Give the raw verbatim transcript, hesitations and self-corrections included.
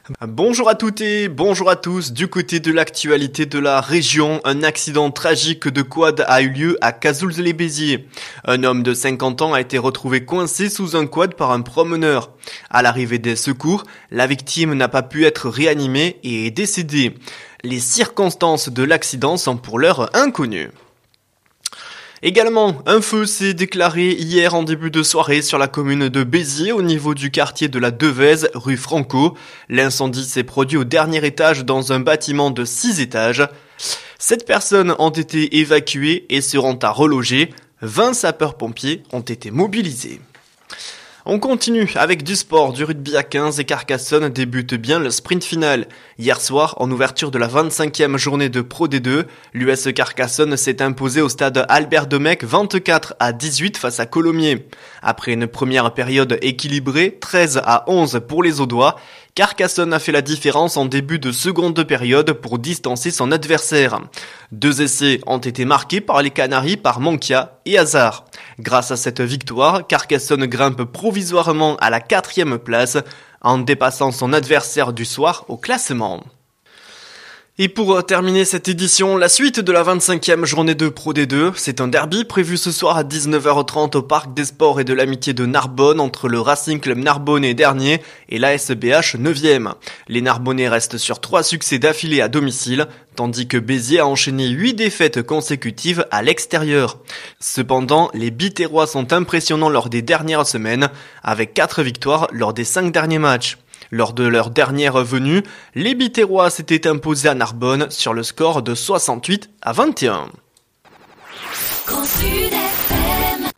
Bonjour à toutes et bonjour à tous. Du côté de l'actualité de la région, un accident tragique de quad a eu lieu à Cazouls-les-Béziers. Un homme de cinquante ans a été retrouvé coincé sous un quad par un promeneur. À l'arrivée des secours, la victime n'a pas pu être réanimée et est décédée. Les circonstances de l'accident sont pour l'heure inconnues. Également, un feu s'est déclaré hier en début de soirée sur la commune de Béziers au niveau du quartier de la Devèze, rue Franco. L'incendie s'est produit au dernier étage dans un bâtiment de six étages. Sept personnes ont été évacuées et seront à reloger. vingt sapeurs-pompiers ont été mobilisés. On continue avec du sport, du rugby à quinze et Carcassonne débute bien le sprint final. Hier soir, en ouverture de la vingt-cinquième journée de Pro D deux, l'U S Carcassonne s'est imposé au stade Albert Domecq vingt-quatre à dix-huit face à Colomiers. Après une première période équilibrée, treize à onze pour les Audois, Carcassonne a fait la différence en début de seconde période pour distancer son adversaire. Deux essais ont été marqués par les Canaries par Monkia et Hazard. Grâce à cette victoire, Carcassonne grimpe provisoirement à la quatrième place en dépassant son adversaire du soir au classement. Et pour terminer cette édition, la suite de la vingt-cinquième journée de Pro D deux, c'est un derby prévu ce soir à dix-neuf heures trente au Parc des Sports et de l'Amitié de Narbonne entre le Racing Club Narbonnais dernier et l'A S B H neuvième. Les Narbonnais restent sur trois succès d'affilée à domicile, tandis que Béziers a enchaîné huit défaites consécutives à l'extérieur. Cependant, les Biterrois sont impressionnants lors des dernières semaines, avec quatre victoires lors des cinq derniers matchs. Lors de leur dernière venue, les Biterrois s'étaient imposés à Narbonne sur le score de soixante-huit à vingt et un.